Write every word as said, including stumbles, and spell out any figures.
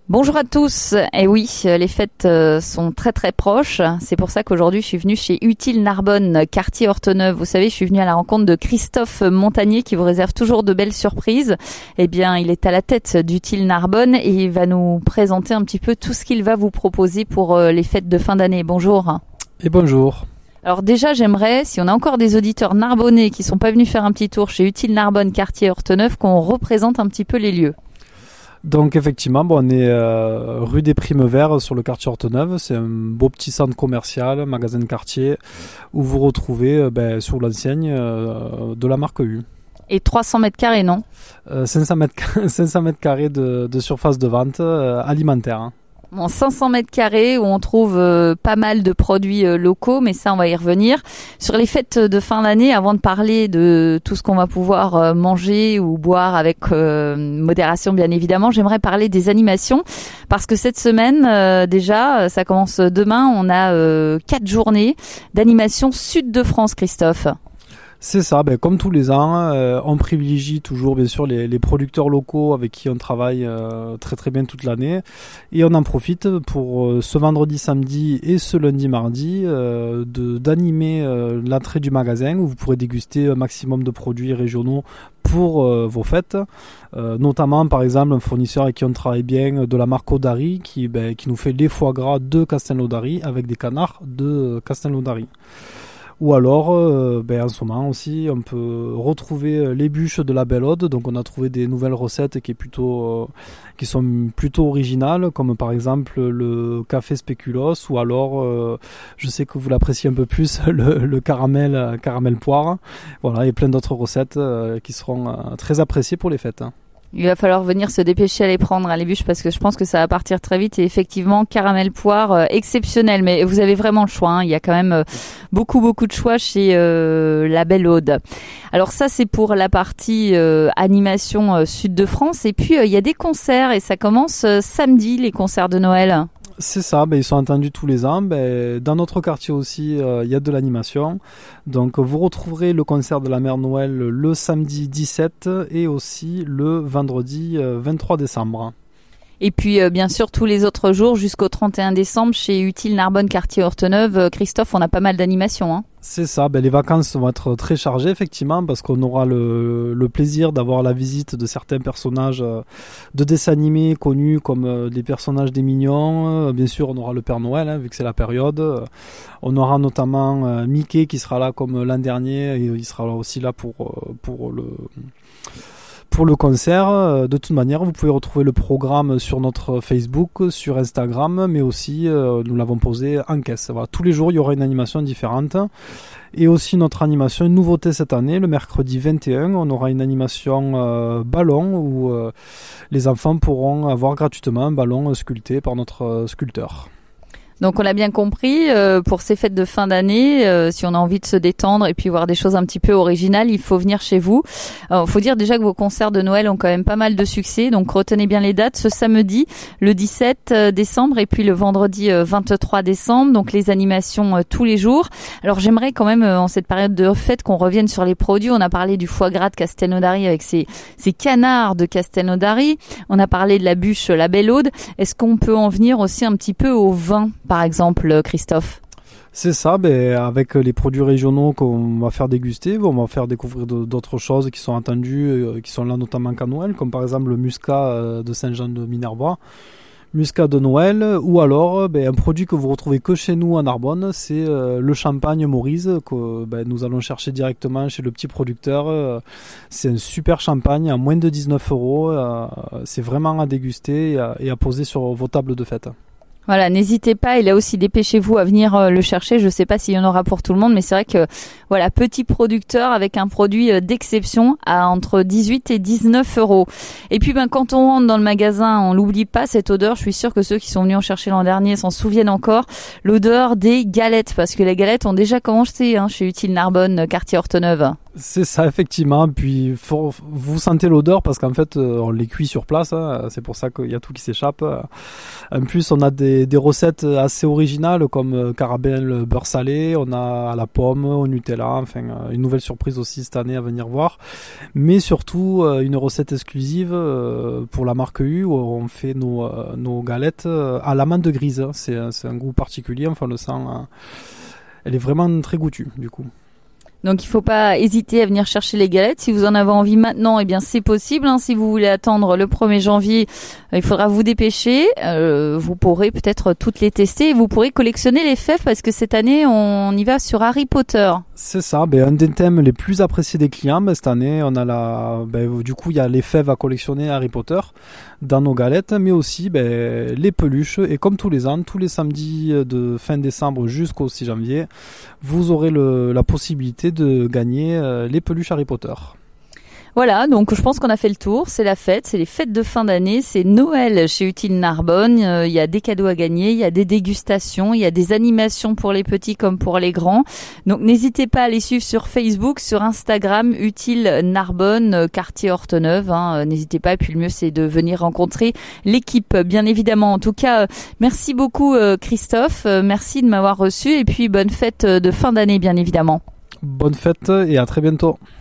Bonjour à tous. Et oui, les fêtes sont très très proches. C'est pour ça qu'aujourd'hui je suis venue chez Utile Narbonne, quartier Orteneuve. Vous savez, je suis venue à la rencontre de Christophe Montagnier qui vous réserve toujours de belles surprises. Eh bien, il est à la tête d'Utile Narbonne et il va nous présenter un petit peu tout ce qu'il va vous proposer pour les fêtes de fin d'année. Bonjour. Et bonjour. Alors déjà, j'aimerais, si on a encore des auditeurs narbonnais qui sont pas venus faire un petit tour chez Utile Narbonne, quartier Orteneuve, qu'on représente un petit peu les lieux. Donc effectivement, bon, on est euh, rue des Primes Verts sur le quartier Orteneuve. C'est un beau petit centre commercial, magasin de quartier, où vous retrouvez euh, ben, sur l'enseigne euh, de la marque U. Et trois cents mètres carrés, non euh, cinq cents mètres carrés de, de surface de vente euh, alimentaire. Hein. Bon, cinq cents mètres carrés où on trouve euh, pas mal de produits euh, locaux, mais ça on va y revenir. Sur les fêtes de fin d'année, avant de parler de tout ce qu'on va pouvoir euh, manger ou boire avec euh, modération bien évidemment, j'aimerais parler des animations parce que cette semaine euh, déjà, ça commence demain, on a euh, quatre journées d'animation Sud de France, Christophe. C'est ça, ben, comme tous les ans, euh, on privilégie toujours bien sûr les, les producteurs locaux avec qui on travaille euh, très très bien toute l'année et on en profite pour euh, ce vendredi, samedi et ce lundi, mardi euh, de, d'animer euh, l'entrée du magasin où vous pourrez déguster un maximum de produits régionaux pour euh, vos fêtes, euh, notamment par exemple un fournisseur avec qui on travaille bien de la marque Odari qui, ben, qui nous fait les foie gras de Castelnaudary avec des canards de Castelnaudary. Ou alors, euh, ben, en ce moment aussi, on peut retrouver les bûches de la Belle Aude. Donc, on a trouvé des nouvelles recettes qui, est plutôt, euh, qui sont plutôt originales, comme par exemple le café spéculoos, ou alors, euh, je sais que vous l'appréciez un peu plus, le, le caramel, caramel poire. Voilà, et plein d'autres recettes euh, qui seront euh, très appréciées pour les fêtes. Hein. Il va falloir venir se dépêcher à les prendre à les bûches parce que je pense que ça va partir très vite et effectivement caramel poire euh, exceptionnel, mais vous avez vraiment le choix, hein. Il y a quand même euh, beaucoup beaucoup de choix chez euh, la Belle Aude. Alors ça c'est pour la partie euh, animation euh, Sud de France et puis euh, il y a des concerts et ça commence euh, samedi les concerts de Noël. C'est ça, ben, ils sont entendus tous les ans. Ben, dans notre quartier aussi, euh, il y a de l'animation. Donc vous retrouverez le concert de la Mère Noël le samedi dix-sept et aussi le vendredi euh, vingt-trois décembre. Et puis euh, bien sûr tous les autres jours jusqu'au trente et un décembre chez Utile Narbonne quartier Orteneuve. Euh, Christophe, on a pas mal d'animations. Hein. C'est ça, ben, les vacances vont être très chargées effectivement parce qu'on aura le, le plaisir d'avoir la visite de certains personnages euh, de dessins animés connus comme euh, des personnages des Mignons. Euh, bien sûr on aura le Père Noël hein, vu que c'est la période. Euh, on aura notamment euh, Mickey qui sera là comme l'an dernier et il sera là aussi là pour, euh, pour le... Pour le concert, de toute manière, vous pouvez retrouver le programme sur notre Facebook, sur Instagram, mais aussi, euh, nous l'avons posé en caisse. Voilà. Tous les jours, il y aura une animation différente. Et aussi notre animation, une nouveauté cette année, le mercredi vingt et un, on aura une animation euh, ballon où euh, les enfants pourront avoir gratuitement un ballon sculpté par notre euh, sculpteur. Donc on l'a bien compris, euh, pour ces fêtes de fin d'année, euh, si on a envie de se détendre et puis voir des choses un petit peu originales, il faut venir chez vous. Il faut dire déjà que vos concerts de Noël ont quand même pas mal de succès, donc retenez bien les dates. Ce samedi, le dix-sept décembre et puis le vendredi vingt-trois décembre, donc les animations euh, tous les jours. Alors j'aimerais quand même, euh, en cette période de fête, qu'on revienne sur les produits. On a parlé du foie gras de Castelnaudary avec ses, ses canards de Castelnaudary. On a parlé de la bûche La Belle Aude. Est-ce qu'on peut en venir aussi un petit peu au vin par exemple, Christophe? C'est ça, ben, avec les produits régionaux qu'on va faire déguster, on va faire découvrir d'autres choses qui sont attendues, qui sont là notamment qu'à Noël, comme par exemple le muscat de Saint-Jean-de-Minervois, muscat de Noël, ou alors ben, un produit que vous retrouvez que chez nous à Narbonne, c'est euh, le champagne Maurice que ben, nous allons chercher directement chez le petit producteur. C'est un super champagne à moins de dix-neuf euros, euh, c'est vraiment à déguster et à, et à poser sur vos tables de fête. Voilà, n'hésitez pas, et là aussi dépêchez-vous à venir euh, le chercher. Je sais pas s'il y en aura pour tout le monde, mais c'est vrai que voilà, petit producteur avec un produit euh, d'exception à entre dix-huit et dix-neuf euros. Et puis ben quand on rentre dans le magasin, on l'oublie pas cette odeur. Je suis sûre que ceux qui sont venus en chercher l'an dernier s'en souviennent encore. L'odeur des galettes, parce que les galettes ont déjà commencé hein, chez Utile Narbonne, quartier Orteneuve. C'est ça, effectivement. Puis faut, vous sentez l'odeur parce qu'en fait, on les cuit sur place. Hein. C'est pour ça qu'il y a tout qui s'échappe. En plus, on a des, des recettes assez originales comme caramel beurre salé. On a à la pomme, au Nutella. Enfin, une nouvelle surprise aussi cette année à venir voir. Mais surtout, une recette exclusive pour la marque U où on fait nos, nos galettes à l'amande grise. C'est, c'est un goût particulier. Enfin, on le sent. Elle est vraiment très goûtue, du coup. Donc il faut pas hésiter à venir chercher les galettes. Si vous en avez envie maintenant, eh bien c'est possible. Hein. Si vous voulez attendre le premier janvier, il faudra vous dépêcher. Euh, vous pourrez peut-être toutes les tester et vous pourrez collectionner les fèves parce que cette année on y va sur Harry Potter. C'est ça, ben, un des thèmes les plus appréciés des clients. Ben, cette année, on a la, ben, du coup, il y a les fèves à collectionner Harry Potter dans nos galettes, mais aussi ben, les peluches. Et comme tous les ans, tous les samedis de fin décembre jusqu'au six janvier, vous aurez le, la possibilité de gagner euh, les peluches Harry Potter. Voilà, donc je pense qu'on a fait le tour. C'est la fête, c'est les fêtes de fin d'année, c'est Noël chez Utile Narbonne. Il euh, y a des cadeaux à gagner, il y a des dégustations, il y a des animations pour les petits comme pour les grands. Donc n'hésitez pas à les suivre sur Facebook, sur Instagram, Utile Narbonne, euh, quartier Horteneuve. Hein, euh, n'hésitez pas. Et puis le mieux c'est de venir rencontrer l'équipe, bien évidemment. En tout cas, euh, merci beaucoup euh, Christophe, euh, merci de m'avoir reçu et puis bonne fête de fin d'année, bien évidemment. Bonne fête et à très bientôt.